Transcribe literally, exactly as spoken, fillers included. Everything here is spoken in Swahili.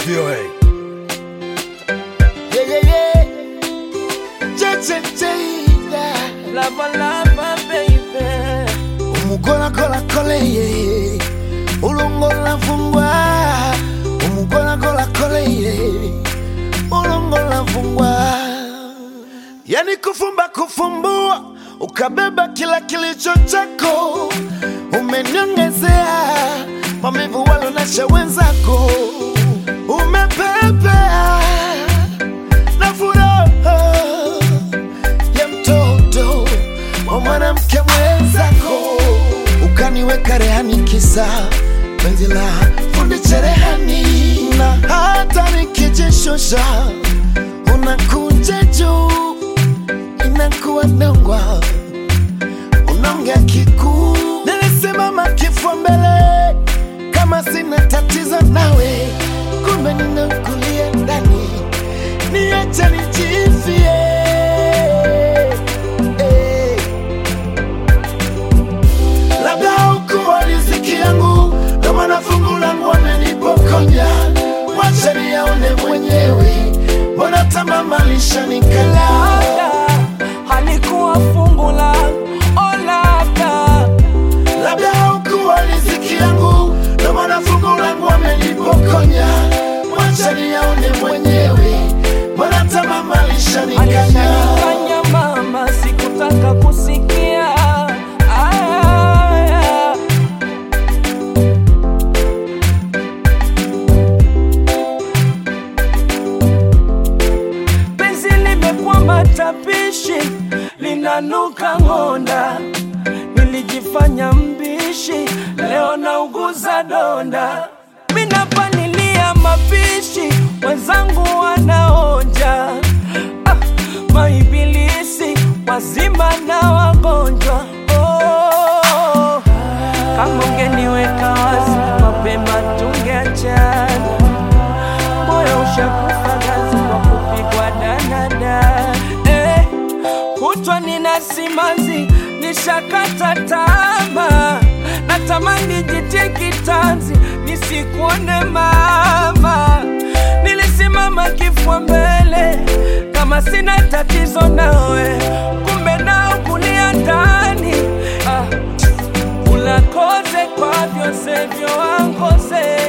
V O A. Yeah, yeah, yeah. Che, che, che. Lava, lava, baby. Umugola, gola, kole, yeah. Ulongola, fungwa. Umugola, gola, kole, yeah. Ulongola, fungwa. Yani kufumba, kufumbua. Ukabeba kila kilicho chako. Umeniongezea maumivu walonesha wenzako. Umepepea na furaha ya mtoto wa mwanamke mwenzako. Ukaniweka rehani kisa penzi la fundi cherehani. Na hata nikijishusha unakuja juu, inakuwa nongwa, unaongea kikuu. Nilisimama kifua mbele kama sina tatizo nawe, kumbe ninakulia ndani, niache nijifie. Hey. Labda hukuwa riziki yangu, ndo maana fungu langu wamenipokonya. Wacha niyaone mwenyewe, mbona tamaa malisha nikala. Halikuwa fungu langu, oh labda. Labda haukuwa riziki yangu, ndo maana fungu langu wamenipokonya. Wacha niyaone mwenyewe, mbona tamaa malisha nikanya. Alishanikanya mama, sikutaka kusikia. Aya. Penzi limekuwa matapishi, linanuka ngonda. Nilijifanya mbishi, leo nauguza donda. Mina panilia mapishi, wenzangu wanaonja. Ah, maibilisi, wazima na wagonjwa. Oh, kama ungeniweka wazi mapema tungeachana. Moyo ushakufa gazi kwa kupigwa danada. Eh, kutwa nina simanzi, nishakata tamaa. Natamani jitie kitanzi, nisikuone mama. Nilisimama kifua mbele kama sina tatizo nawe, kumbe nao kulia ndani. Ah, ulakoze kwa vyose vyo wangoze.